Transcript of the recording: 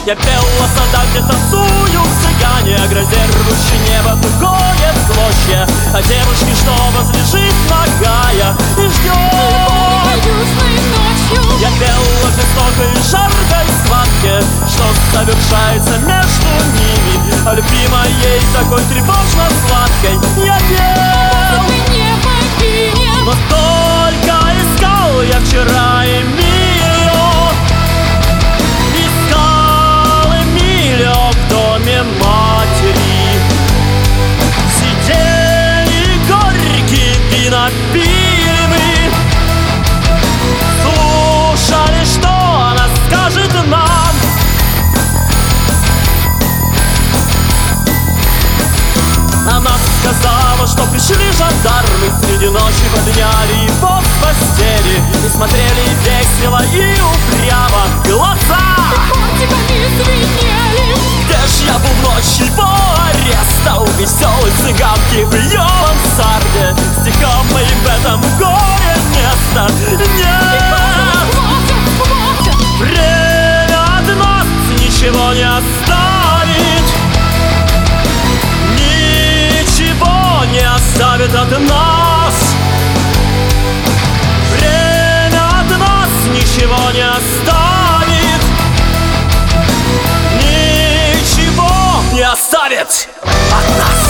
Я пел о садах, где танцуют цыгане, о грозе рвущей небо пугает клочья, о девушке, что возлежит нагая и ждет южной ночью. Я пел о жестокой и жаркой схватке, что совершается между ними, о любви моей такой тревожно-сладкой. Я пел, Не богиня, но только искал я вчера Эмилио, искал Эмилио в доме матери. Сидели горькие вина пили мы, слушали, что она скажет нам. Она сказала, что пришли жандармы, среди ночи подняли его с постели и смотрели весело и упрямо глаза. котиками звенели. Где ж я был в ночь его ареста, у веселой цыганки в ее мансарде, стихом моим в этом горе место нет. Хватит. Время от нас ничего не оставит, ничего не оставит от нас. Время от нас ничего не оставит, ничего не оставит от нас.